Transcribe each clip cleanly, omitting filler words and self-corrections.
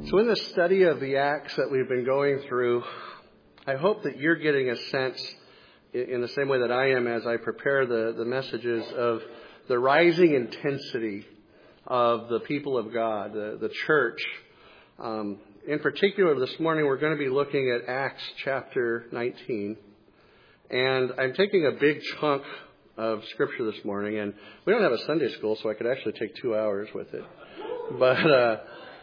So in the study of the Acts that we've been going through, I hope that you're getting a sense in the same way that I am as I prepare the messages of the rising intensity of the people of God, the church. In particular, this morning we're going to be looking at Acts chapter 19. And I'm taking a big chunk of Scripture this morning. And we don't have a Sunday school, so I could actually take 2 hours with it. But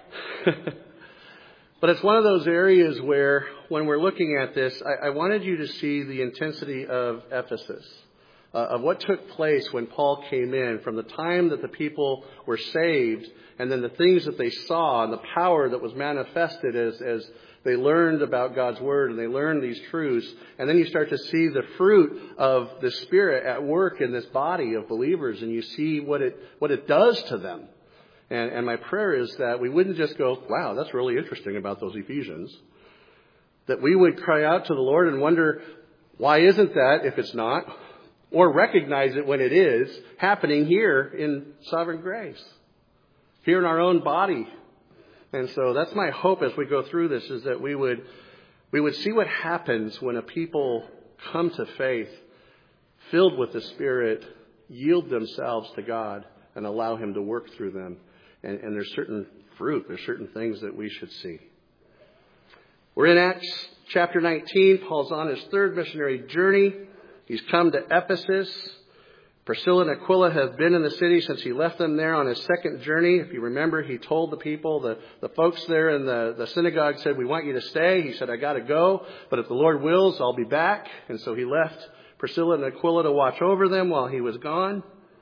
but it's one of those areas where when we're looking at this, I wanted you to see the intensity of Ephesus, of what took place when Paul came in, from the time that the people were saved, and then the things that they saw, and the power that was manifested as they learned about God's Word, and they learned these truths. And then you start to see the fruit of the Spirit at work in this body of believers, and you see what it does to them. And my prayer is that we wouldn't just go, wow, that's really interesting about those Ephesians. That we would cry out to the Lord and wonder, why isn't that if it's not? Or recognize it when it is happening here in sovereign grace. Here in our own body. And so that's my hope as we go through this, is that we would see what happens when a people come to faith, filled with the Spirit, yield themselves to God, and allow Him to work through them. And there's certain fruit, there's certain things that we should see. We're in Acts chapter 19. Paul's on his third missionary journey. He's come to Ephesus. Priscilla and Aquila have been in the city since he left them there on his second journey. If you remember, he told the people, the folks there in the synagogue said, we want you to stay. He said, I got to go, but if the Lord wills, I'll be back. And so he left Priscilla and Aquila to watch over them while he was gone.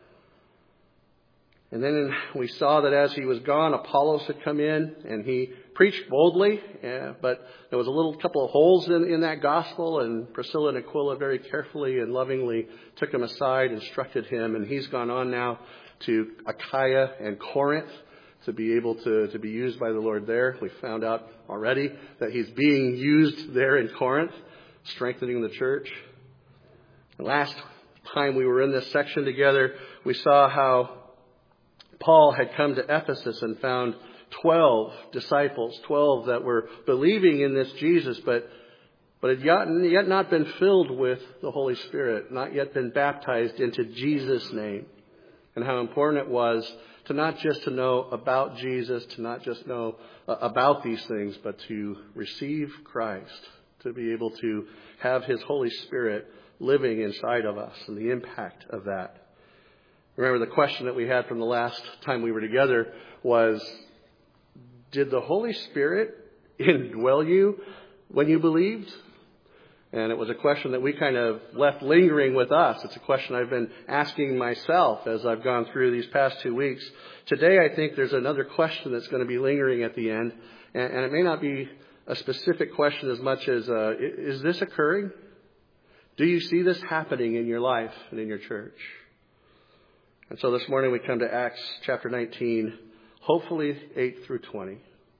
And then we saw that as he was gone, Apollos had come in and he preached boldly, but there was a couple of holes in that gospel, and Priscilla and Aquila very carefully and lovingly took him aside, instructed him, and he's gone on now to Achaia and Corinth to be able to be used by the Lord there. We found out already that he's being used there in Corinth, strengthening the church. Last time we were in this section together, we saw how Paul had come to Ephesus and found 12 disciples, 12 that were believing in this Jesus, but had yet not been filled with the Holy Spirit, not yet been baptized into Jesus' name. And how important it was to not just to know about Jesus, to not just know about these things, but to receive Christ, to be able to have His Holy Spirit living inside of us and the impact of that. Remember, the question that we had from the last time we were together was, did the Holy Spirit indwell you when you believed? And it was a question that we kind of left lingering with us. It's a question I've been asking myself as I've gone through these past 2 weeks. Today, I think there's another question that's going to be lingering at the end. And it may not be a specific question as much as, is this occurring? Do you see this happening in your life and in your church? And so this morning we come to Acts chapter 19, hopefully 8 through 20.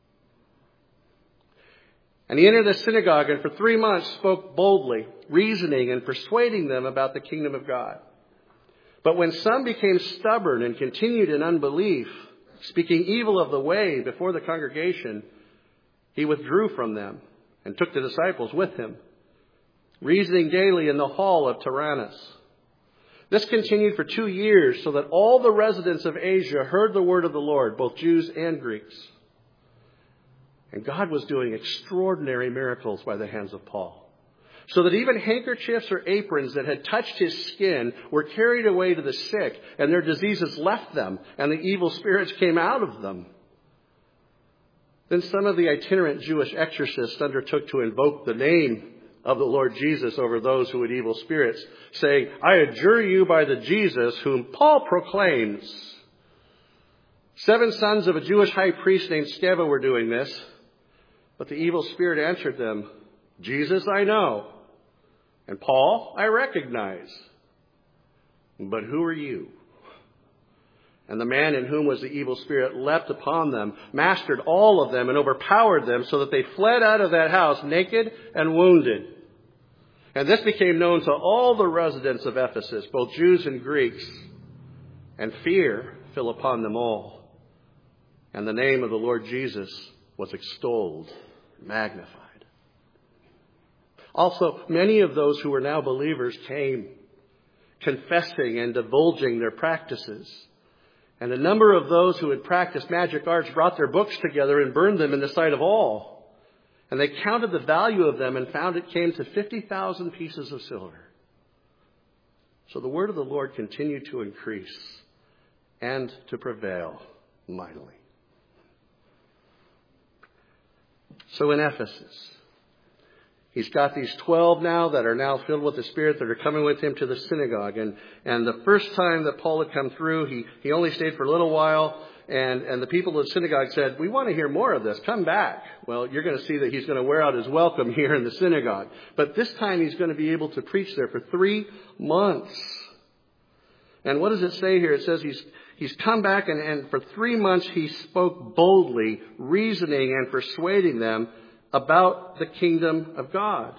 And he entered the synagogue and for 3 months spoke boldly, reasoning and persuading them about the kingdom of God. But when some became stubborn and continued in unbelief, speaking evil of the way before the congregation, he withdrew from them and took the disciples with him, reasoning daily in the hall of Tyrannus. This continued for 2 years, so that all the residents of Asia heard the word of the Lord, both Jews and Greeks. And God was doing extraordinary miracles by the hands of Paul, so that even handkerchiefs or aprons that had touched his skin were carried away to the sick, and their diseases left them, and the evil spirits came out of them. Then some of the itinerant Jewish exorcists undertook to invoke the name of the Lord Jesus over those who had evil spirits, saying, I adjure you by the Jesus whom Paul proclaims. 7 sons of a Jewish high priest named Sceva were doing this, but the evil spirit answered them, Jesus I know, and Paul I recognize, but who are you? And the man in whom was the evil spirit leapt upon them, mastered all of them, and overpowered them, so that they fled out of that house naked and wounded. And this became known to all the residents of Ephesus, both Jews and Greeks, and fear fell upon them all. And the name of the Lord Jesus was extolled, magnified. Also, many of those who were now believers came, confessing and divulging their practices. And a number of those who had practiced magic arts brought their books together and burned them in the sight of all. And they counted the value of them and found it came to 50,000 pieces of silver. So the word of the Lord continued to increase and to prevail mightily. So in Ephesus, he's got these 12 now that are now filled with the Spirit that are coming with him to the synagogue. And the first time that Paul had come through, he only stayed for a little while. And the people of the synagogue said, we want to hear more of this. Come back. Well, you're going to see that he's going to wear out his welcome here in the synagogue. But this time he's going to be able to preach there for 3 months. And what does it say here? It says he's come back and for 3 months he spoke boldly, reasoning and persuading them about the kingdom of God.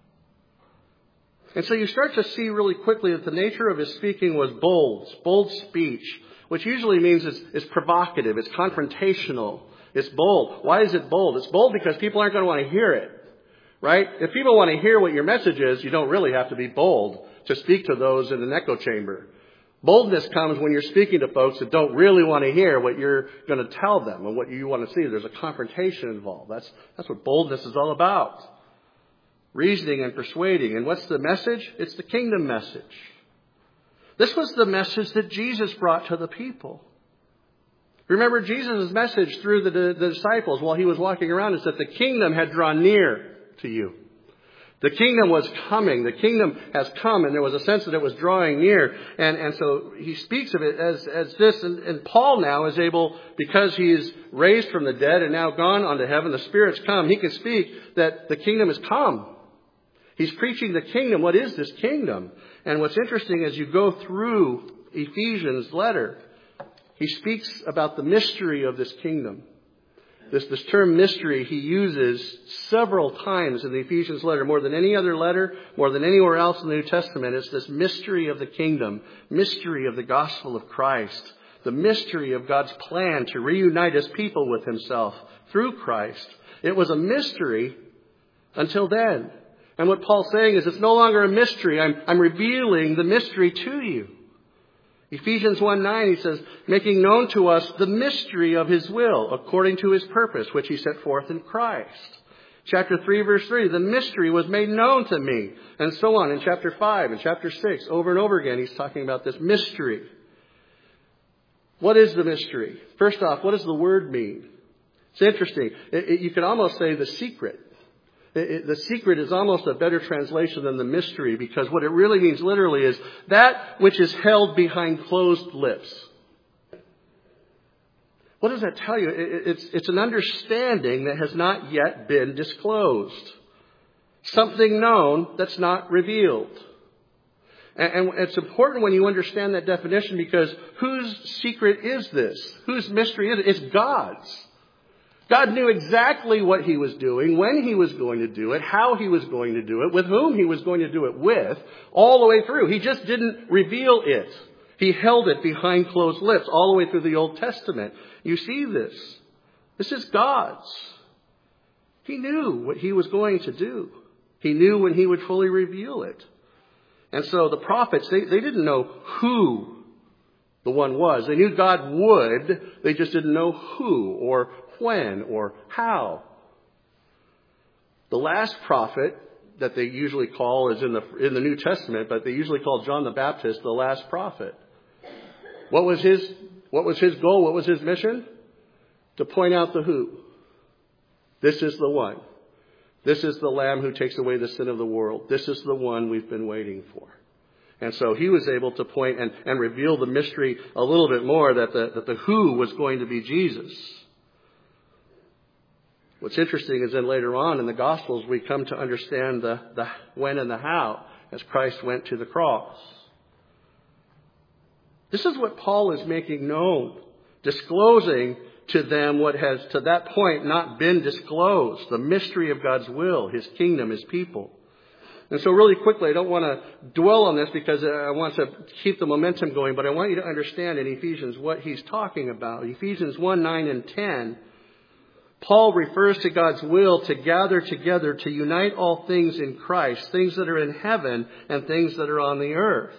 And so you start to see really quickly that the nature of his speaking was bold speech, which usually means it's provocative, it's confrontational, it's bold. Why is it bold? It's bold because people aren't going to want to hear it, right? If people want to hear what your message is, you don't really have to be bold to speak to those in an echo chamber. Boldness comes when you're speaking to folks that don't really want to hear what you're going to tell them and what you want to see. There's a confrontation involved. That's what boldness is all about. Reasoning and persuading. And what's the message? It's the kingdom message. This was the message that Jesus brought to the people. Remember, Jesus' message through the disciples while he was walking around is that the kingdom had drawn near to you. The kingdom was coming. The kingdom has come, and there was a sense that it was drawing near. And so he speaks of it as this. And Paul now is able, because he is raised from the dead and now gone unto heaven, the Spirit's come, he can speak that the kingdom has come. He's preaching the kingdom. What is this kingdom? And what's interesting as you go through Ephesians' letter, he speaks about the mystery of this kingdom. This term mystery he uses several times in the Ephesians letter, more than any other letter, more than anywhere else in the New Testament. It's this mystery of the kingdom, mystery of the gospel of Christ, the mystery of God's plan to reunite his people with himself through Christ. It was a mystery until then. And what Paul's saying is it's no longer a mystery. I'm revealing the mystery to you. Ephesians 1:9, he says, making known to us the mystery of his will, according to his purpose, which he set forth in Christ. Chapter 3, verse 3, the mystery was made known to me. And so on in chapter 5 and chapter 6, over and over again, he's talking about this mystery. What is the mystery? First off, what does the word mean? It's interesting. You could almost say the secret. The secret is almost a better translation than the mystery, because what it really means literally is that which is held behind closed lips. What does that tell you? It's an understanding that has not yet been disclosed. Something known that's not revealed. And it's important when you understand that definition, because whose secret is this? Whose mystery is it? It's God's. God knew exactly what he was doing, when he was going to do it, how he was going to do it, with whom he was going to do it with, all the way through. He just didn't reveal it. He held it behind closed lips all the way through the Old Testament. You see this. This is God's. He knew what he was going to do. He knew when he would fully reveal it. And so the prophets, they didn't know who the one was. They knew God would. They just didn't know who or when or how. The last prophet that they usually call is in the New Testament, but they usually call John the Baptist the last prophet. What was his goal? What was his mission? To point out the who. This is the one. This is the Lamb who takes away the sin of the world. This is the one we've been waiting for. And so he was able to point and reveal the mystery a little bit more, that the who was going to be Jesus. What's interesting is then later on in the Gospels, we come to understand the when and the how as Christ went to the cross. This is what Paul is making known, disclosing to them what has to that point not been disclosed, the mystery of God's will, his kingdom, his people. And so really quickly, I don't want to dwell on this because I want to keep the momentum going, but I want you to understand in Ephesians what he's talking about. Ephesians 1:9 and 10. Paul refers to God's will to gather together, to unite all things in Christ, things that are in heaven and things that are on the earth.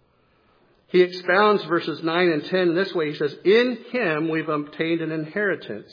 He expounds verses 9 and 10 in this way. He says, in Him we've obtained an inheritance.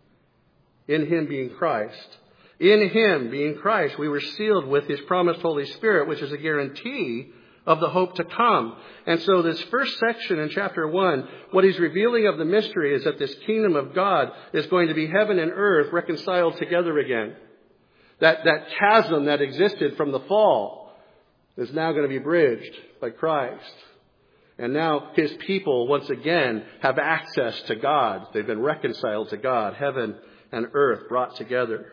In Him being Christ. In Him being Christ, we were sealed with His promised Holy Spirit, which is a guarantee of the hope to come. And so this first section in chapter 1, what he's revealing of the mystery is that this kingdom of God is going to be heaven and earth reconciled together again. That chasm that existed from the fall is now going to be bridged by Christ. And now His people once again have access to God. They've been reconciled to God, heaven and earth brought together.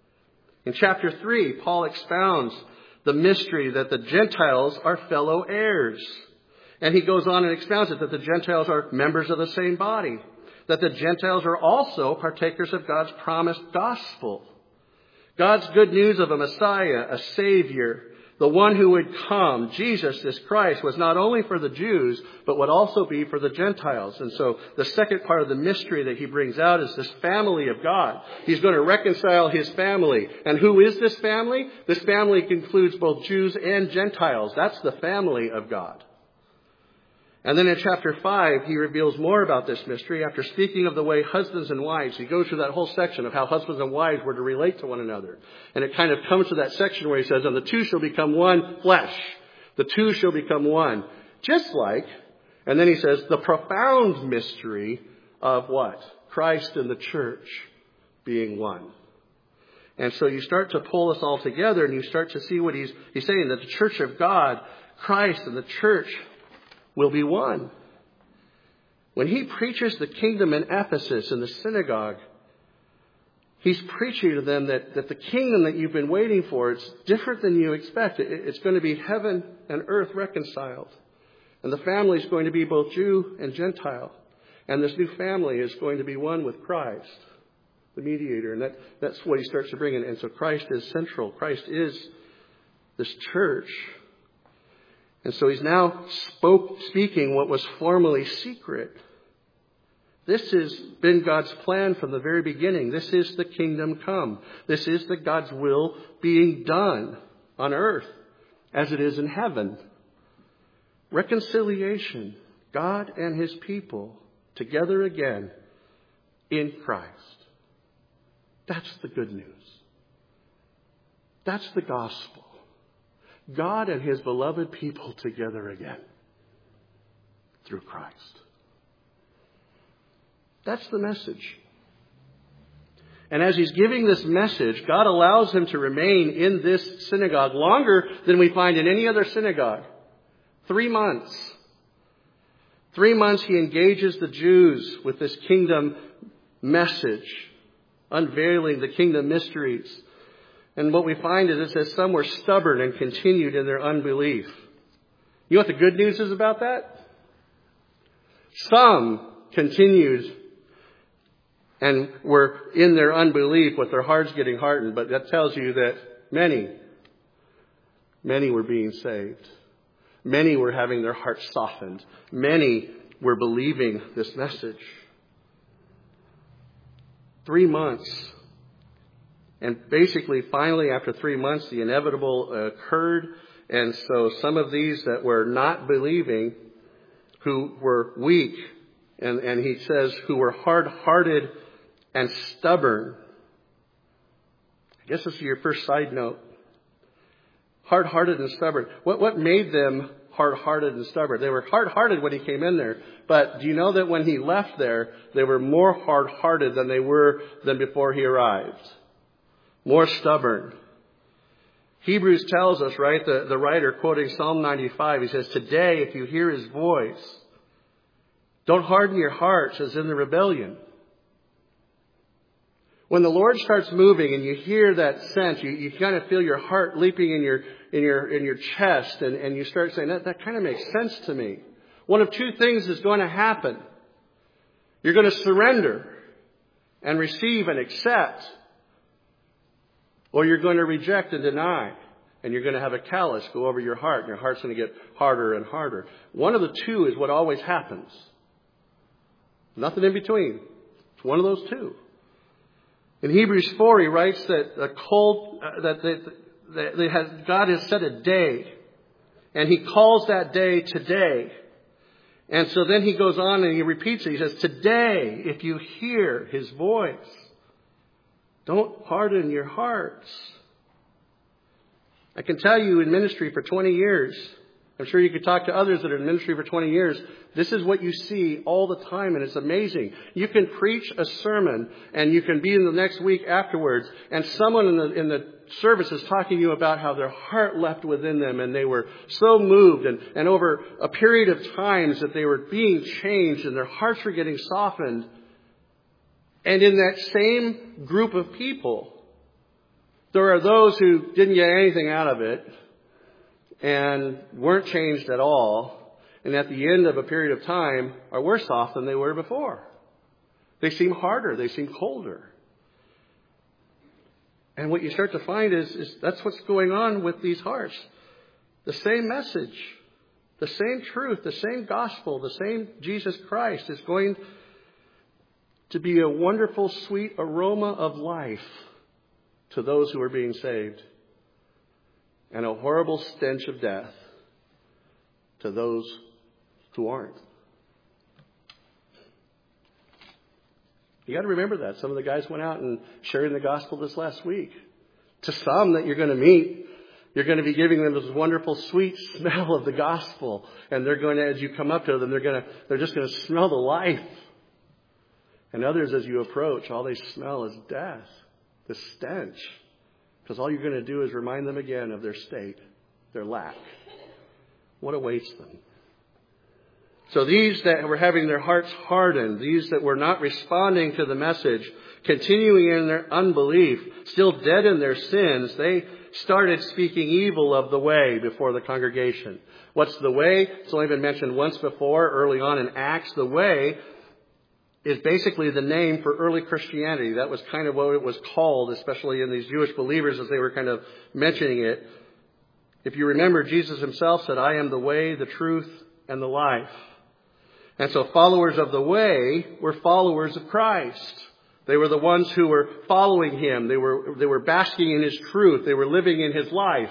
In chapter 3, Paul expounds the mystery that the Gentiles are fellow heirs. And he goes on and expounds it, that the Gentiles are members of the same body. That the Gentiles are also partakers of God's promised gospel. God's good news of a Messiah, a Savior, the one who would come, Jesus, this Christ, was not only for the Jews, but would also be for the Gentiles. And so the second part of the mystery that he brings out is this family of God. He's going to reconcile His family. And who is this family? This family includes both Jews and Gentiles. That's the family of God. And then in chapter 5, he reveals more about this mystery. After speaking of the way husbands and wives, he goes through that whole section of how husbands and wives were to relate to one another. And it kind of comes to that section where he says, and the two shall become one flesh. The two shall become one. Just like, and then he says, the profound mystery of what? Christ and the church being one. And so you start to pull this all together and you start to see what he's saying, that the church of God, Christ and the church will be one. When he preaches the kingdom in Ephesus in the synagogue, he's preaching to them that the kingdom that you've been waiting for, it's different than you expect. It's going to be heaven and earth reconciled. And the family is going to be both Jew and Gentile. And this new family is going to be one with Christ, the mediator. And that's what he starts to bring in. And so Christ is central. Christ is this church. And so he's now speaking what was formerly secret. This has been God's plan from the very beginning. This is the kingdom come. This is the God's will being done on earth as it is in heaven. Reconciliation, God and His people together again in Christ. That's the good news. That's the gospel. God and His beloved people together again through Christ. That's the message. And as he's giving this message, God allows him to remain in this synagogue longer than we find in any other synagogue. 3 months. 3 months he engages the Jews with this kingdom message, unveiling the kingdom mysteries. And what we find is it says some were stubborn and continued in their unbelief. You know what the good news is about that? Some continued and were in their unbelief with their hearts getting hardened. But that tells you that many were being saved. Many were having their hearts softened. Many were believing this message. 3 months. And basically, finally, after 3 months, the inevitable occurred. And so some of these that were not believing, who were weak, and he says, who were hard-hearted and stubborn. I guess this is your first side note. Hard-hearted and stubborn. What made them hard-hearted and stubborn? They were hard-hearted when he came in there. But do you know that when he left there, they were more hard-hearted than before he arrived? More stubborn. Hebrews tells us, right, the writer quoting Psalm 95, he says, today if you hear His voice, don't harden your hearts as in the rebellion. When the Lord starts moving and you hear that sense, you kind of feel your heart leaping in your chest and you start saying, that kind of makes sense to me. One of two things is going to happen. You're going to surrender and receive and accept. Or you're going to reject and deny. And you're going to have a callus go over your heart. And your heart's going to get harder and harder. One of the two is what always happens. Nothing in between. It's one of those two. In Hebrews 4, he writes that God has set a day, and he calls that day today. And so then he goes on and he repeats it. He says, today, if you hear his voice, don't harden your hearts. I can tell you in ministry for 20 years, I'm sure you could talk to others that are in ministry for 20 years, this is what you see all the time, and it's amazing. You can preach a sermon, and you can be in the next week afterwards, and someone in the service is talking to you about how their heart leapt within them, and they were so moved, and over a period of times that they were being changed, and their hearts were getting softened. And in that same group of people, there are those who didn't get anything out of it, and weren't changed at all, and at the end of a period of time are worse off than they were before. They seem harder. They seem colder. And what you start to find is that's what's going on with these hearts. The same message, the same truth, the same gospel, the same Jesus Christ is going to be a wonderful, sweet aroma of life to those who are being saved, and a horrible stench of death to those who aren't. You got to remember that. Some of the guys went out and sharing the gospel this last week. To some that you're going to meet, you're going to be giving them this wonderful, sweet smell of the gospel, and they're going to, as you come up to them, they're just going to smell the life. And others, as you approach, all they smell is death, the stench. Because all you're going to do is remind them again of their state, their lack, what awaits them. So these that were having their hearts hardened, these that were not responding to the message, continuing in their unbelief, still dead in their sins, they started speaking evil of the way before the congregation. What's the way? It's only been mentioned once before, early on in Acts. The way is basically the name for early Christianity. That was kind of what it was called, especially in these Jewish believers as they were kind of mentioning it. If you remember, Jesus himself said, I am the way, the truth, and the life. And so followers of the way were followers of Christ. They were the ones who were following him. They were basking in his truth. They were living in his life.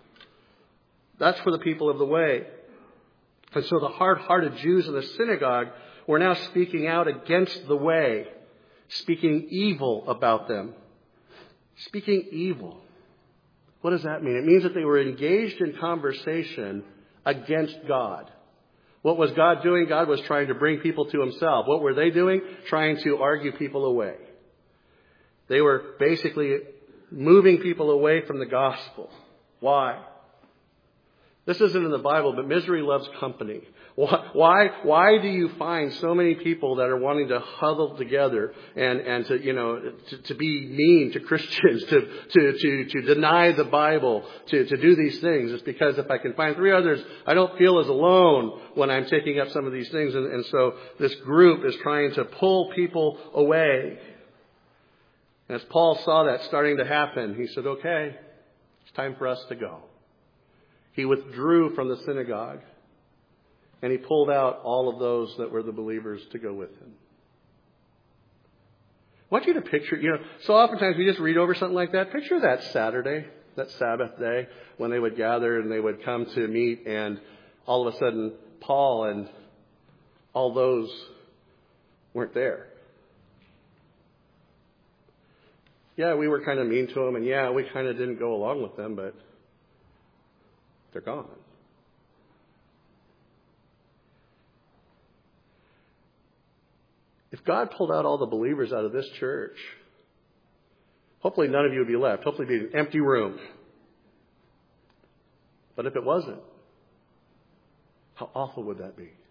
That's for the people of the way. And so the hard-hearted Jews in the synagogue were now speaking out against the way, speaking evil about them. Speaking evil. What does that mean? It means that they were engaged in conversation against God. What was God doing? God was trying to bring people to himself. What were they doing? Trying to argue people away. They were basically moving people away from the gospel. Why? This isn't in the Bible, but misery loves company. Why do you find so many people that are wanting to huddle together and to be mean to Christians, to deny the Bible, to do these things? It's because if I can find three others, I don't feel as alone when I'm taking up some of these things. And so this group is trying to pull people away. And as Paul saw that starting to happen, he said, okay, it's time for us to go. He withdrew from the synagogue, and he pulled out all of those that were the believers to go with him. I want you to picture, so oftentimes we just read over something like that. Picture that Saturday, that Sabbath day, when they would gather and they would come to meet, and all of a sudden Paul and all those weren't there. Yeah, we were kind of mean to them, and yeah, we kind of didn't go along with them, but they're gone. If God pulled out all the believers out of this church, hopefully none of you would be left. Hopefully it would be an empty room. But if it wasn't, how awful would that be?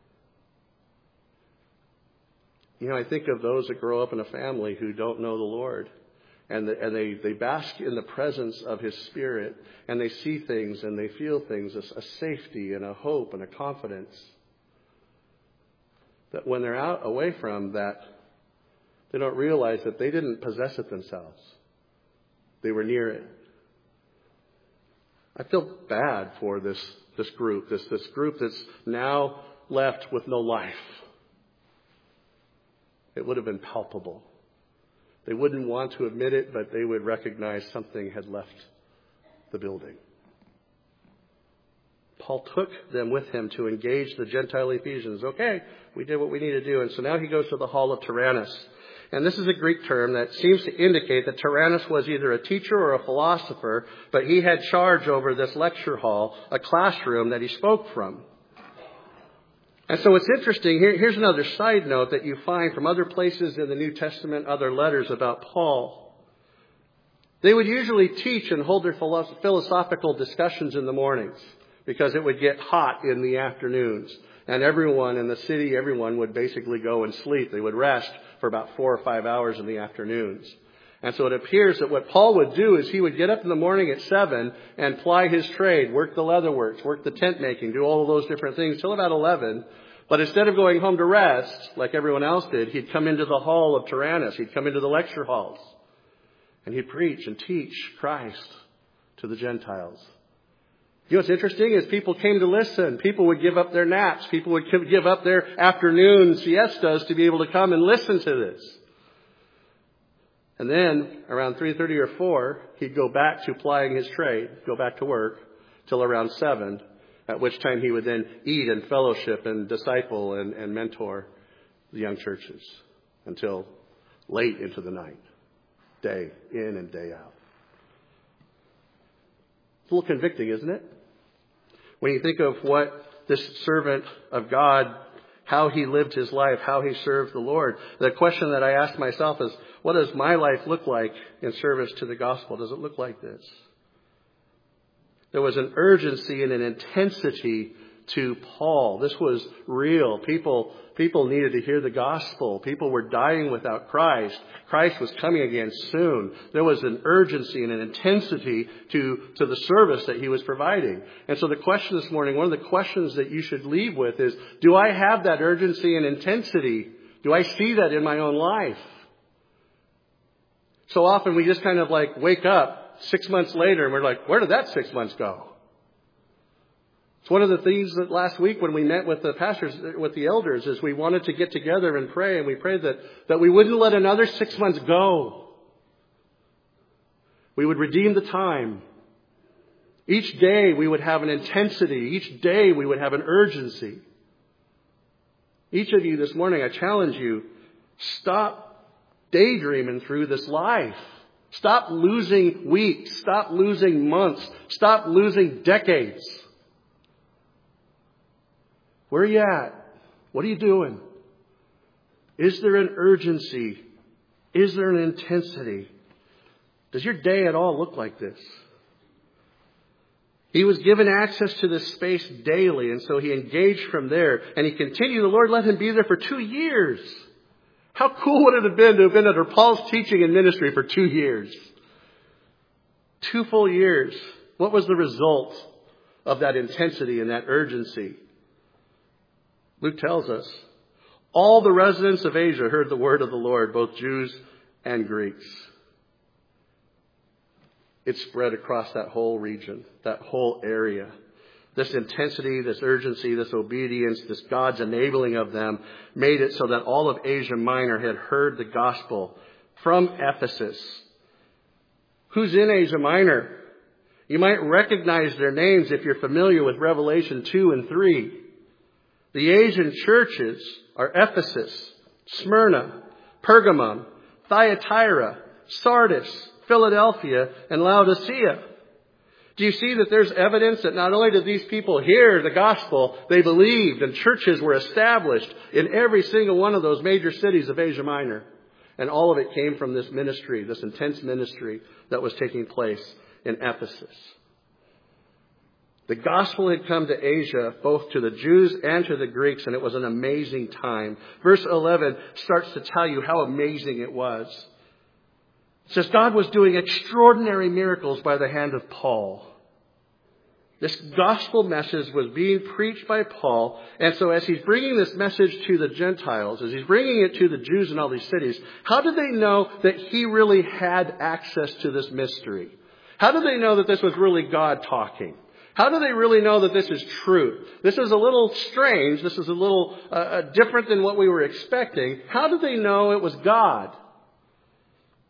I think of those that grow up in a family who don't know the Lord. And they bask in the presence of his Spirit, and they see things and they feel things, a safety and a hope and a confidence. That when they're out away from that, they don't realize that they didn't possess it themselves. They were near it. I feel bad for this group, this group that's now left with no life. It would have been palpable. They wouldn't want to admit it, but they would recognize something had left the building. Paul took them with him to engage the Gentile Ephesians. Okay, we did what we need to do. And so now he goes to the hall of Tyrannus. And this is a Greek term that seems to indicate that Tyrannus was either a teacher or a philosopher, but he had charge over this lecture hall, a classroom that he spoke from. And so it's interesting. Here's another side note that you find from other places in the New Testament, other letters about Paul. They would usually teach and hold their philosophical discussions in the mornings because it would get hot in the afternoons. And everyone in the city, everyone would basically go and sleep. They would rest for about 4 or 5 hours in the afternoons. And so it appears that what Paul would do is he would get up in the morning at 7 and ply his trade, work the leatherworks, work the tent making, do all of those different things till about 11. But instead of going home to rest, like everyone else did, he'd come into the hall of Tyrannus. He'd come into the lecture halls. And he'd preach and teach Christ to the Gentiles. You know what's interesting is people came to listen. People would give up their naps. People would give up their afternoon siestas to be able to come and listen to this. And then around 3:30 or 4, he'd go back to plying his trade, go back to work till around 7, at which time he would then eat and fellowship and disciple and mentor the young churches until late into the night, day in and day out. It's a little convicting, isn't it? When you think of what this servant of God, how he lived his life, how he served the Lord, the question that I ask myself is, what does my life look like in service to the gospel? Does it look like this? There was an urgency and an intensity to Paul. This was real. People needed to hear the gospel. People were dying without Christ. Christ was coming again soon. There was an urgency and an intensity to the service that he was providing. And so the question this morning, one of the questions that you should leave with is, do I have that urgency and intensity? Do I see that in my own life? So often we just kind of like wake up 6 months later and we're like, where did that 6 months go? It's one of the things that last week when we met with the pastors, with the elders, is we wanted to get together and pray. And we prayed that we wouldn't let another 6 months go. We would redeem the time. Each day we would have an intensity. Each day we would have an urgency. Each of you this morning, I challenge you, stop daydreaming through this life. Stop losing weeks. Stop losing months. Stop losing decades. Where are you at? What are you doing? Is there an urgency? Is there an intensity? Does your day at all look like this? He was given access to this space daily, and so he engaged from there. And he continued. The Lord let him be there for 2 years. How cool would it have been to have been under Paul's teaching and ministry for 2 years? 2 full years. What was the result of that intensity and that urgency? Luke tells us, all the residents of Asia heard the word of the Lord, both Jews and Greeks. It spread across that whole region, that whole area. This intensity, this urgency, this obedience, this God's enabling of them made it so that all of Asia Minor had heard the gospel from Ephesus. Who's in Asia Minor? You might recognize their names if you're familiar with Revelation 2 and 3. The Asian churches are Ephesus, Smyrna, Pergamum, Thyatira, Sardis, Philadelphia, and Laodicea. Do you see that there's evidence that not only did these people hear the gospel, they believed, and churches were established in every single one of those major cities of Asia Minor. And all of it came from this ministry, this intense ministry that was taking place in Ephesus. The gospel had come to Asia, both to the Jews and to the Greeks, and it was an amazing time. Verse 11 starts to tell you how amazing it was. It says God was doing extraordinary miracles by the hand of Paul. This gospel message was being preached by Paul. And so as he's bringing this message to the Gentiles, as he's bringing it to the Jews in all these cities, how do they know that he really had access to this mystery? How do they know that this was really God talking? How do they really know that this is truth? This is a little strange. This is a little different than what we were expecting. How do they know it was God?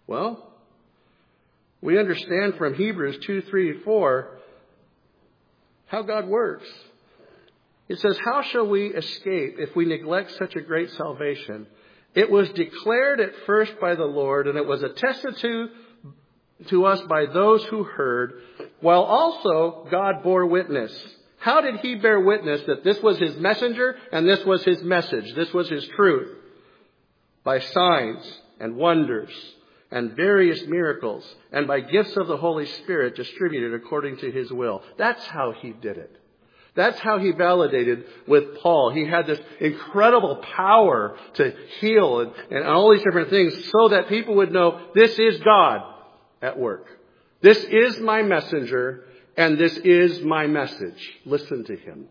Well, we understand from Hebrews 2, 3, 4 how God works. It says, how shall we escape if we neglect such a great salvation? It was declared at first by the Lord, and it was attested to us by those who heard, while also God bore witness. How did he bear witness that this was his messenger and this was his message? This was his truth. By signs and wonders and various miracles and by gifts of the Holy Spirit distributed according to his will. That's how he did it. That's how he validated with Paul. He had this incredible power to heal and all these different things so that people would know this is God at work. This is my messenger and this is my message. Listen to him.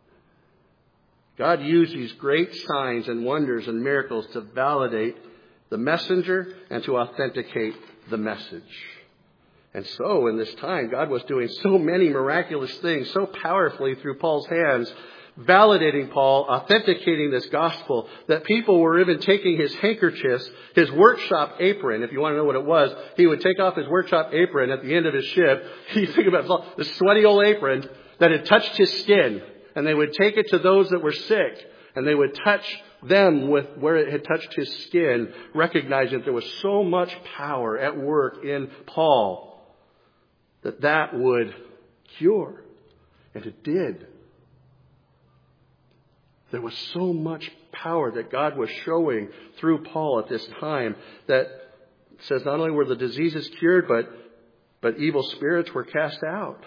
God used these great signs and wonders and miracles to validate the messenger and to authenticate the message. And so in this time, God was doing so many miraculous things so powerfully through Paul's hands, validating Paul, authenticating this gospel, that people were even taking his handkerchiefs, his workshop apron. If you want to know what it was, he would take off his workshop apron at the end of his shift. You think about the sweaty old apron that had touched his skin. And they would take it to those that were sick, and they would touch them with where it had touched his skin, recognizing that there was so much power at work in Paul that would cure. And it did. There was so much power that God was showing through Paul at this time that says not only were the diseases cured, but evil spirits were cast out.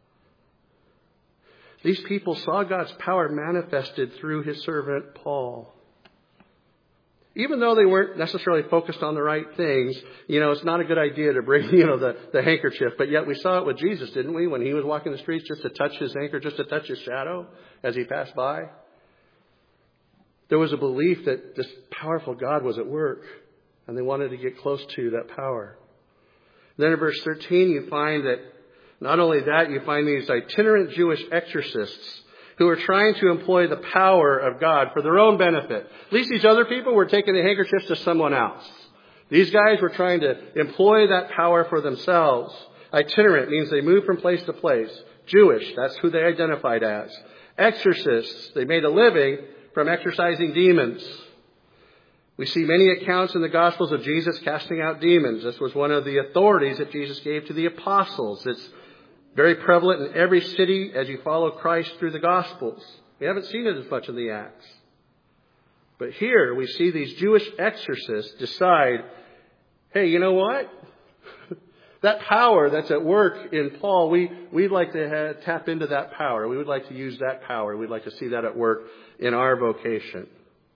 These people saw God's power manifested through his servant Paul. Even though they weren't necessarily focused on the right things, it's not a good idea to bring, the handkerchief. But yet we saw it with Jesus, didn't we? When he was walking the streets, just to touch his handkerchief, just to touch his shadow as he passed by. There was a belief that this powerful God was at work, and they wanted to get close to that power. Then in verse 13, you find that not only that, you find these itinerant Jewish exorcists who are trying to employ the power of God for their own benefit. At least these other people were taking the handkerchiefs to someone else. These guys were trying to employ that power for themselves. Itinerant means they move from place to place. Jewish, that's who they identified as. Exorcists, they made a living from exorcising demons. We see many accounts in the Gospels of Jesus casting out demons. This was one of the authorities that Jesus gave to the apostles. It's very prevalent in every city as you follow Christ through the Gospels. We haven't seen it as much in the Acts. But here we see these Jewish exorcists decide, hey, you know what? That power that's at work in Paul, we'd like to tap into that power. We would like to use that power. We'd like to see that at work in our vocation.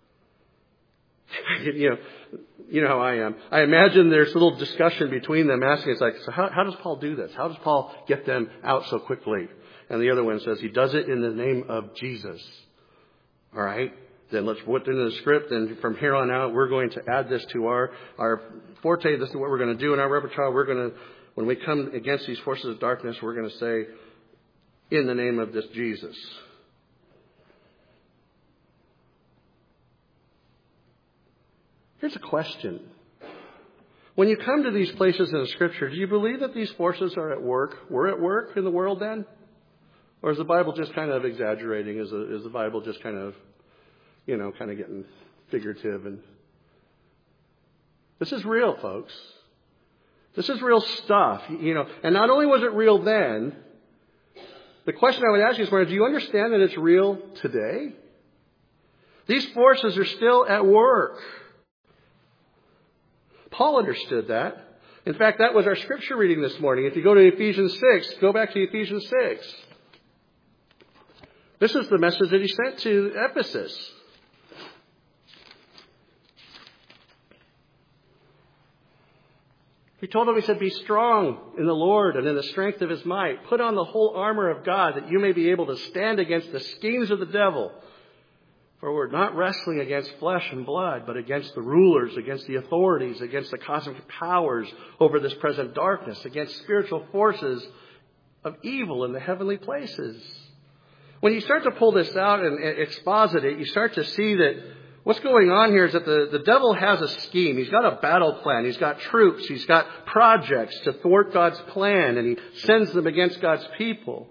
You know how I am. I imagine there's a little discussion between them asking, it's like, so how does Paul do this? How does Paul get them out so quickly? And the other one says, he does it in the name of Jesus. All right? Then let's put it into the script, and from here on out, we're going to add this to our forte. This is what we're going to do in our repertoire. When we come against these forces of darkness, we're going to say, in the name of this Jesus. Here's a question. When you come to these places in the Scripture, do you believe that these forces are at work? Were at work in the world then? Or is the Bible just kind of exaggerating? Is the Bible just kind of getting figurative? And this is real, folks. This is real stuff. And not only was it real then, the question I would ask you is, do you understand that it's real today? These forces are still at work. Paul understood that. In fact, that was our scripture reading this morning. If you go to Ephesians 6, go back to Ephesians 6. This is the message that he sent to Ephesus. He told them, he said, be strong in the Lord and in the strength of his might. Put on the whole armor of God that you may be able to stand against the schemes of the devil. For we're not wrestling against flesh and blood, but against the rulers, against the authorities, against the cosmic powers over this present darkness, against spiritual forces of evil in the heavenly places. When you start to pull this out and exposit it, you start to see that What's going on here is that the devil has a scheme. He's got a battle plan. He's got troops. He's got projects to thwart God's plan, and he sends them against God's people.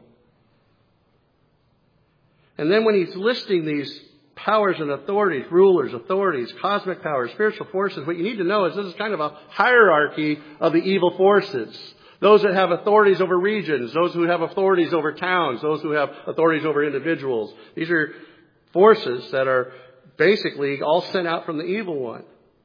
And then when he's listing these powers and authorities, rulers, authorities, cosmic powers, spiritual forces, what you need to know is this is kind of a hierarchy of the evil forces. Those that have authorities over regions, those who have authorities over towns, those who have authorities over individuals. These are forces that are basically all sent out from the evil one.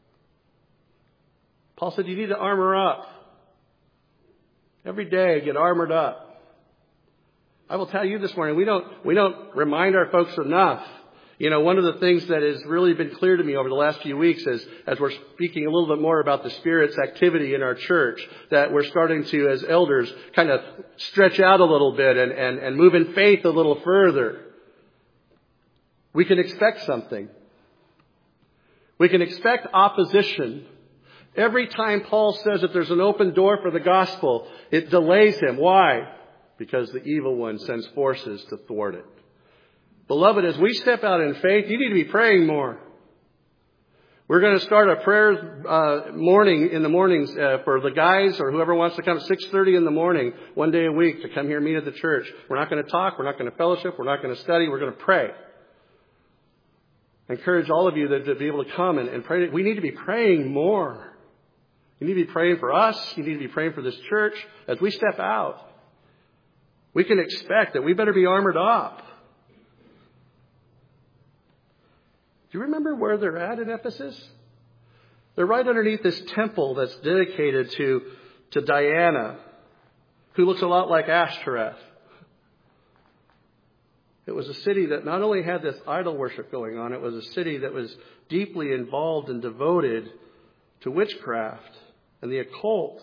Paul said you need to armor up. Every day get armored up. I will tell you this morning, we don't remind our folks enough. You know, one of the things that has really been clear to me over the last few weeks is, as we're speaking a little bit more about the Spirit's activity in our church, that we're starting to, as elders, kind of stretch out a little bit and move in faith a little further. We can expect something. We can expect opposition. Every time Paul says that there's an open door for the gospel, it delays him. Why? Because the evil one sends forces to thwart it. Beloved, as we step out in faith, you need to be praying more. We're going to start a prayer morning in the mornings for the guys or whoever wants to come at 6:30 in the morning, one day a week, to come here and meet at the church. We're not going to talk. We're not going to fellowship. We're not going to study. We're going to pray. I encourage all of you to be able to come and pray. We need to be praying more. You need to be praying for us. You need to be praying for this church. As we step out, we can expect that we better be armored up. Do you remember where they're at in Ephesus? They're right underneath this temple that's dedicated to Diana, who looks a lot like Ashtoreth. It was a city that not only had this idol worship going on, it was a city that was deeply involved and devoted to witchcraft and the occult.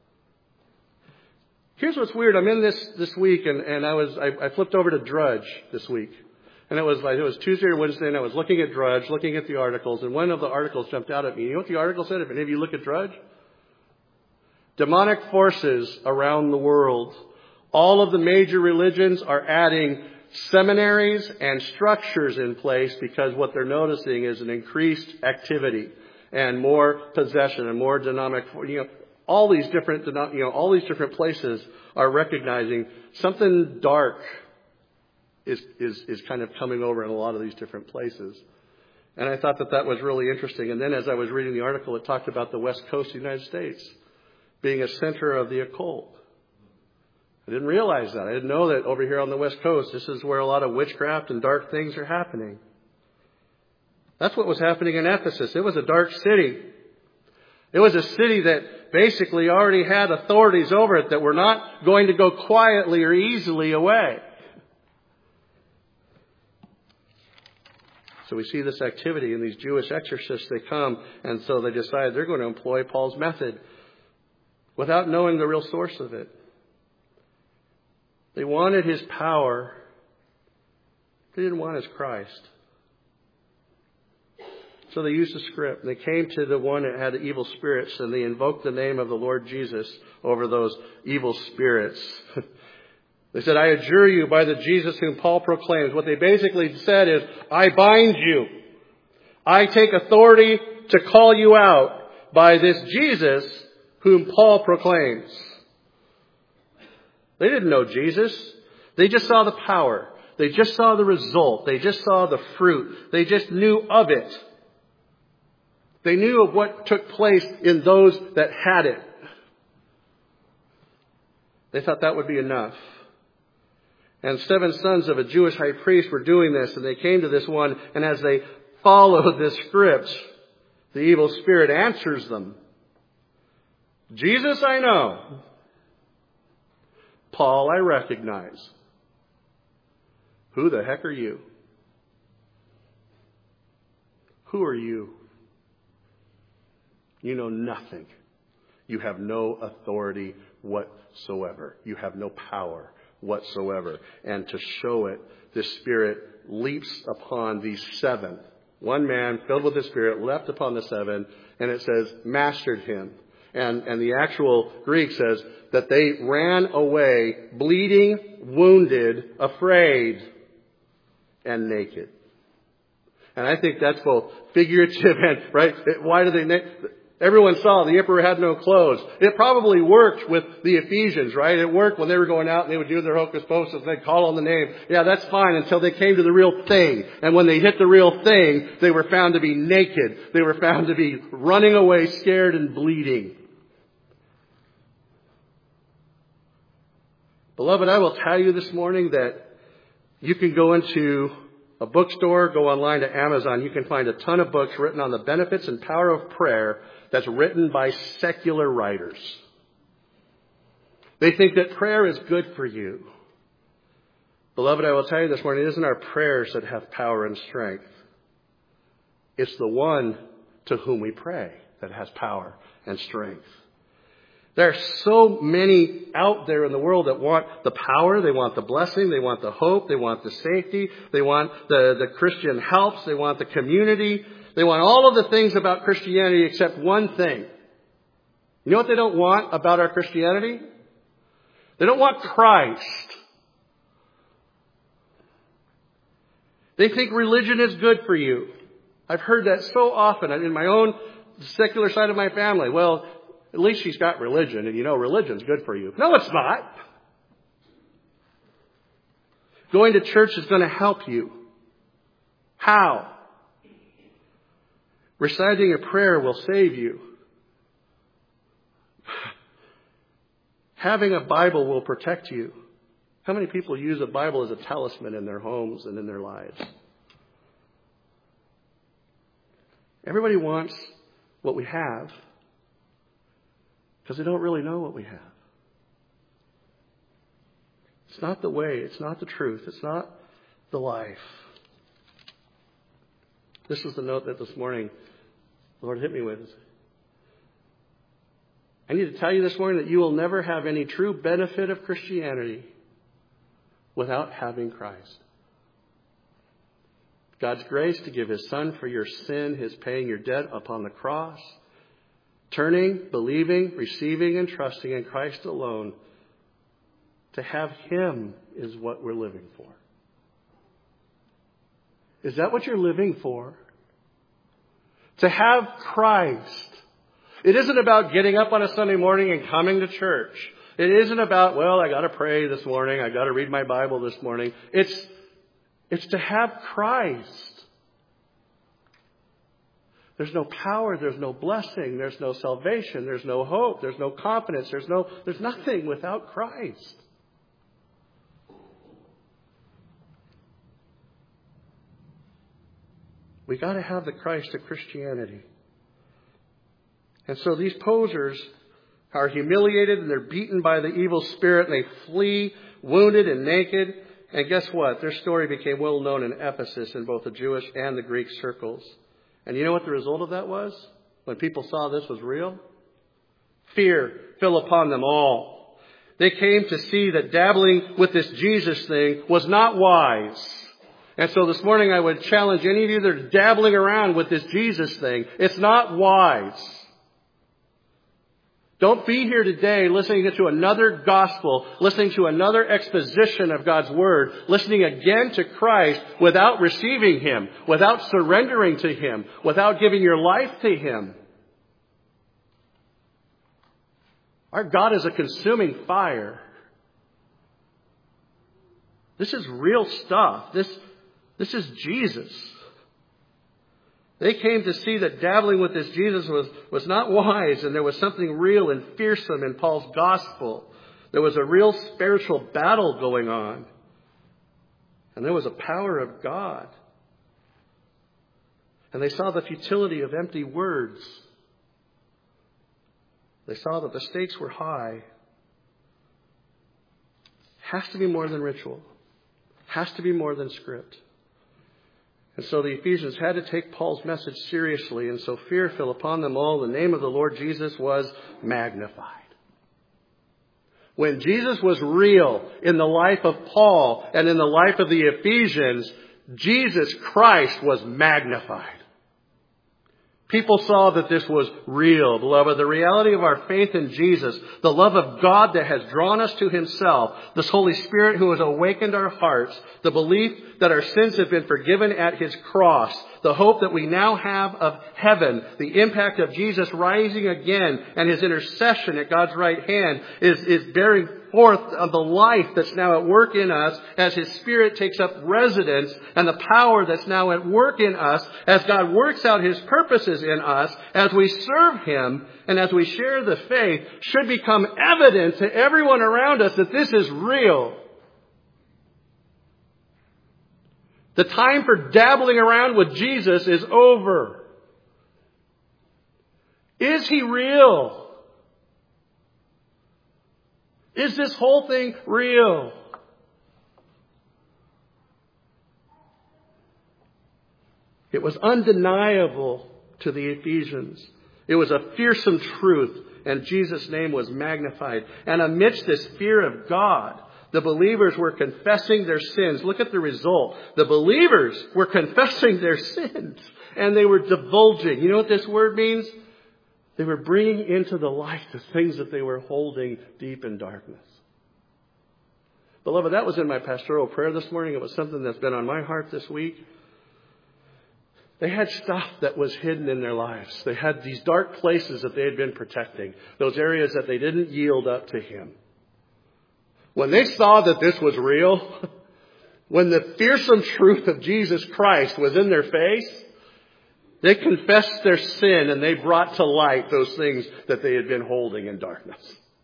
Here's what's weird. I'm in this week, and I flipped over to Drudge this week. And it was Tuesday or Wednesday, and I was looking at Drudge, looking at the articles, and one of the articles jumped out at me. You know what the article said, if any of you look at Drudge? Demonic forces around the world. All of the major religions are adding seminaries and structures in place because what they're noticing is an increased activity and more possession and more demonic. All these different places are recognizing something dark is kind of coming over in a lot of these different places. And I thought that was really interesting. And then as I was reading the article, it talked about the West Coast of the United States being a center of the occult. I didn't realize that. I didn't know that over here on the West Coast, this is where a lot of witchcraft and dark things are happening. That's what was happening in Ephesus. It was a dark city. It was a city that basically already had authorities over it that were not going to go quietly or easily away. So we see this activity, and these Jewish exorcists, they come, and so they decide they're going to employ Paul's method without knowing the real source of it. They wanted his power. They didn't want his Christ. So they used a script. They came to the one that had the evil spirits, and they invoked the name of the Lord Jesus over those evil spirits. They said, I adjure you by the Jesus whom Paul proclaims. What they basically said is, I bind you. I take authority to call you out by this Jesus whom Paul proclaims. They didn't know Jesus. They just saw the power. They just saw the result. They just saw the fruit. They just knew of it. They knew of what took place in those that had it. They thought that would be enough. And 7 sons of a Jewish high priest were doing this, and they came to this one, and as they followed this script, the evil spirit answers them. Jesus I know. Paul I recognize. Who the heck are you? Who are you? You know nothing. You have no authority whatsoever. You have no power whatsoever. And to show it, the Spirit leaps upon these 7. One man filled with the Spirit leapt upon the 7, and it says, mastered him. And the actual Greek says that they ran away, bleeding, wounded, afraid, and naked. And I think that's both figurative and, right? Why do they... Everyone saw the emperor had no clothes. It probably worked with the Ephesians, right? It worked when they were going out and they would do their hocus pocus and they'd call on the name. Yeah, that's fine until they came to the real thing. And when they hit the real thing, they were found to be naked. They were found to be running away, scared and bleeding. Beloved, I will tell you this morning that you can go into a bookstore, go online to Amazon. You can find a ton of books written on the benefits and power of prayer that's written by secular writers. They think that prayer is good for you. Beloved, I will tell you this morning, it isn't our prayers that have power and strength. It's the one to whom we pray that has power and strength. There are so many out there in the world that want the power, they want the blessing, they want the hope, they want the safety, they want the Christian helps, they want the community, they want all of the things about Christianity except one thing. You know what they don't want about our Christianity? They don't want Christ. They think religion is good for you. I've heard that so often in my own secular side of my family. Well, at least she's got religion, and you know religion's good for you. No, it's not. Going to church is going to help you. How? Reciting a prayer will save you. Having a Bible will protect you. How many people use a Bible as a talisman in their homes and in their lives? Everybody wants what we have because they don't really know what we have. It's not the way. It's not the truth. It's not the life. This is the note that this morning the Lord hit me with. I need to tell you this morning that you will never have any true benefit of Christianity without having Christ. God's grace to give His Son for your sin, His paying your debt upon the cross, turning, believing, receiving, and trusting in Christ alone. To have Him is what we're living for. Is that what you're living for? To have Christ. It isn't about getting up on a Sunday morning and coming to church. It isn't about, well, I got to pray this morning. I got to read my Bible this morning. It's to have Christ. There's no power. There's no blessing. There's no salvation. There's no hope. There's no confidence. There's nothing without Christ. We got to have the Christ of Christianity. And so these posers are humiliated and they're beaten by the evil spirit and they flee wounded and naked. And guess what? Their story became well known in Ephesus in both the Jewish and the Greek circles. And you know what the result of that was? When people saw this was real? Fear fell upon them all. They came to see that dabbling with this Jesus thing was not wise. And so this morning I would challenge any of you that are dabbling around with this Jesus thing. It's not wise. Don't be here today listening to another gospel, listening to another exposition of God's Word, listening again to Christ without receiving Him, without surrendering to Him, without giving your life to Him. Our God is a consuming fire. This is real stuff. This is Jesus. They came to see that dabbling with this Jesus was not wise, and there was something real and fearsome in Paul's gospel. There was a real spiritual battle going on. And there was a power of God. And they saw the futility of empty words. They saw that the stakes were high. Has to be more than ritual. Has to be more than script. And so the Ephesians had to take Paul's message seriously. And so fear fell upon them all. The name of the Lord Jesus was magnified. When Jesus was real in the life of Paul and in the life of the Ephesians, Jesus Christ was magnified. People saw that this was real, beloved. The reality of our faith in Jesus, the love of God that has drawn us to Himself, this Holy Spirit who has awakened our hearts, the belief that our sins have been forgiven at His cross, the hope that we now have of heaven, the impact of Jesus rising again and His intercession at God's right hand is bearing forth of the life that's now at work in us as His Spirit takes up residence, and the power that's now at work in us as God works out His purposes in us as we serve Him and as we share the faith should become evident to everyone around us that this is real. The time for dabbling around with Jesus is over. Is He real? Is this whole thing real? It was undeniable to the Ephesians. It was a fearsome truth, and Jesus' name was magnified. And amidst this fear of God, the believers were confessing their sins. Look at the result. The believers were confessing their sins, and they were divulging. You know what this word means? They were bringing into the light the things that they were holding deep in darkness. Beloved, that was in my pastoral prayer this morning. It was something that's been on my heart this week. They had stuff that was hidden in their lives. They had these dark places that they had been protecting. Those areas that they didn't yield up to Him. When they saw that this was real, when the fearsome truth of Jesus Christ was in their face, they confessed their sin and they brought to light those things that they had been holding in darkness.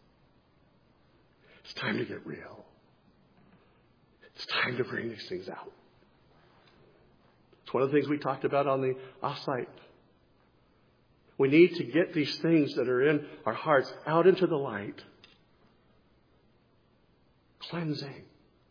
It's time to get real. It's time to bring these things out. It's one of the things we talked about on the offsite. We need to get these things that are in our hearts out into the light. Cleansing.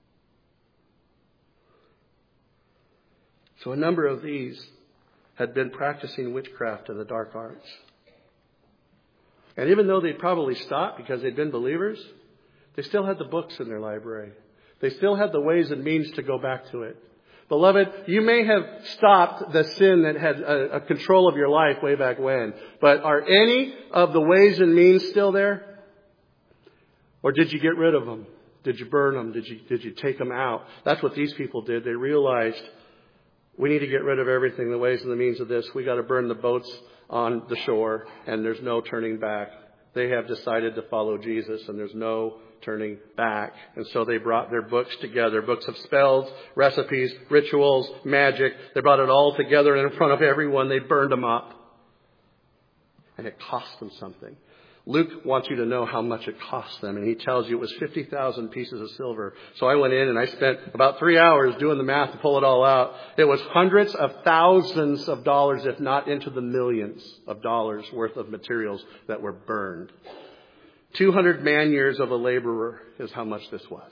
So a number of these had been practicing witchcraft and the dark arts. And even though they'd probably stopped because they'd been believers, they still had the books in their library. They still had the ways and means to go back to it. Beloved, you may have stopped the sin that had a control of your life way back when, but are any of the ways and means still there? Or did you get rid of them? Did you burn them? Did you take them out? That's what these people did. They realized we need to get rid of everything, the ways and the means of this. We got to burn the boats on the shore, and there's no turning back. They have decided to follow Jesus, and there's no turning back. And so they brought their books together, books of spells, recipes, rituals, magic. They brought it all together, and in front of everyone, they burned them up. And it cost them something. Luke wants you to know how much it cost them, and he tells you it was 50,000 pieces of silver. So I went in and I spent about 3 hours doing the math to pull it all out. It was hundreds of thousands of dollars, if not into the millions of dollars worth of materials that were burned. 200 man-years of a laborer is how much this was.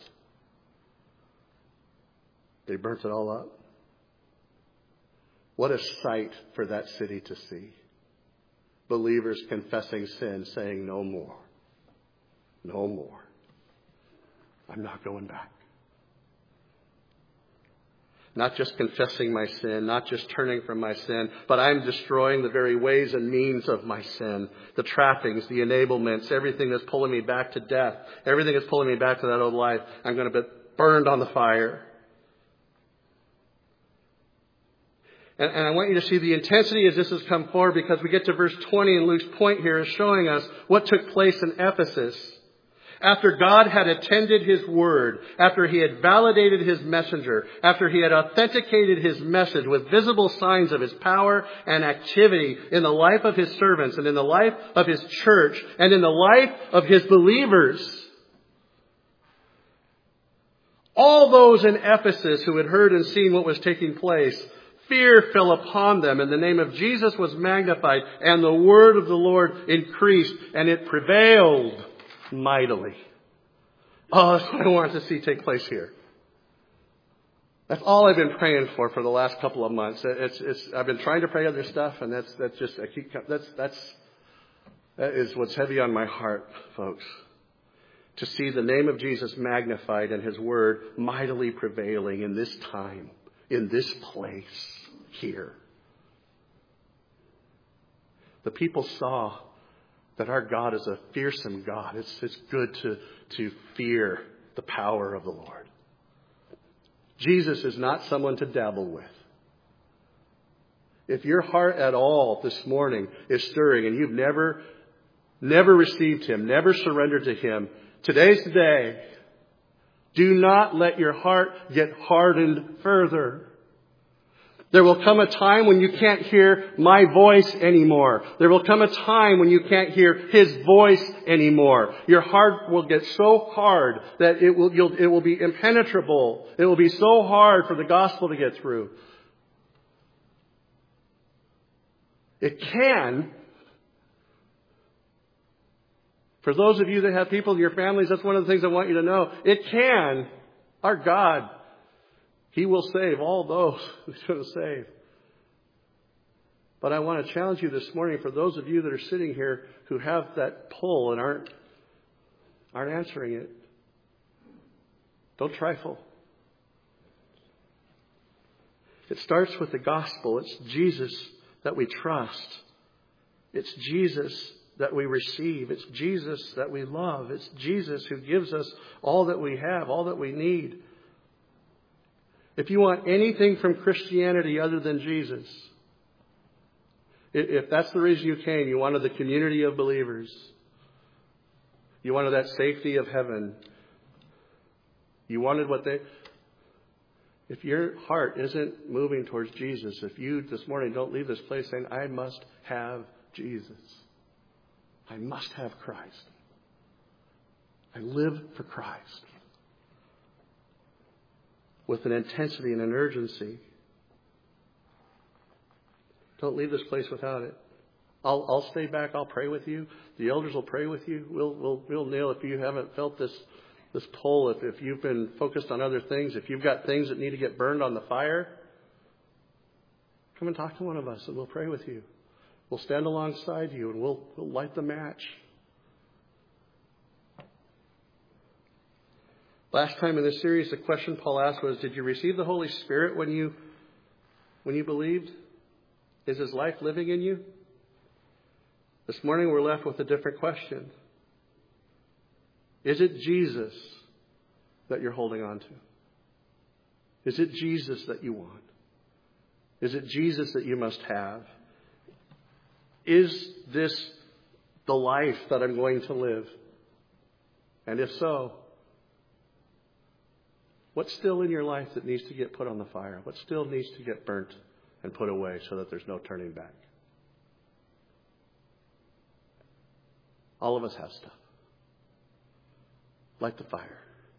They burnt it all up. What a sight for that city to see. Believers confessing sin, saying no more. No more. I'm not going back. Not just confessing my sin, not just turning from my sin, but I'm destroying the very ways and means of my sin. The trappings, the enablements, everything that's pulling me back to death, everything that's pulling me back to that old life, I'm going to be burned on the fire. And I want you to see the intensity as this has come forward, because we get to verse 20 and Luke's point here is showing us what took place in Ephesus. After God had attended His word, after He had validated His messenger, after He had authenticated His message with visible signs of His power and activity in the life of His servants and in the life of His church and in the life of His believers, all those in Ephesus who had heard and seen what was taking place, fear fell upon them, and the name of Jesus was magnified, and the word of the Lord increased, and it prevailed mightily. Oh, that's what I want to see take place here. That's all I've been praying for the last couple of months. I've been trying to pray other stuff, and that is what's heavy on my heart, folks. To see the name of Jesus magnified and His word mightily prevailing in this time, in this place, here. The people saw that our God is a fearsome God. It's good to fear the power of the Lord. Jesus is not someone to dabble with. If your heart at all this morning is stirring and you've never received Him, never surrendered to Him, today's the day. Do not let your heart get hardened further. There will come a time when you can't hear my voice anymore. There will come a time when you can't hear His voice anymore. Your heart will get so hard that it will be impenetrable. It will be so hard for the gospel to get through. It can. For those of you that have people in your families, that's one of the things I want you to know. It can. Our God, He will save all those He's going to save. But I want to challenge you this morning, for those of you that are sitting here who have that pull and aren't answering it, don't trifle. It starts with the gospel. It's Jesus that we trust. It's Jesus that we receive. It's Jesus that we love. It's Jesus who gives us all that we have, all that we need. If you want anything from Christianity other than Jesus, if that's the reason you came, you wanted the community of believers, you wanted that safety of heaven, you wanted if your heart isn't moving towards Jesus, if you this morning don't leave this place saying, I must have Jesus, I must have Christ, I live for Christ, with an intensity and an urgency, don't leave this place without it. I'll stay back. I'll pray with you. The elders will pray with you. We'll nail if you haven't felt this pull. If you've been focused on other things, if you've got things that need to get burned on the fire, come and talk to one of us, and we'll pray with you. We'll stand alongside you, and we'll light the match. Last time in this series, the question Paul asked was, did you receive the Holy Spirit when you believed? Is His life living in you? This morning we're left with a different question. Is it Jesus that you're holding on to? Is it Jesus that you want? Is it Jesus that you must have? Is this the life that I'm going to live? And if so, what's still in your life that needs to get put on the fire? What still needs to get burnt and put away so that there's no turning back? All of us have stuff. Light the fire.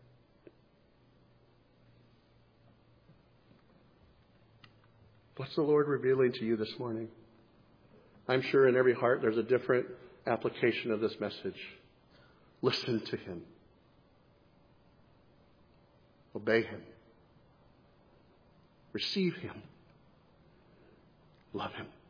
What's the Lord revealing to you this morning? I'm sure in every heart there's a different application of this message. Listen to Him. Obey Him. Receive Him. Love Him.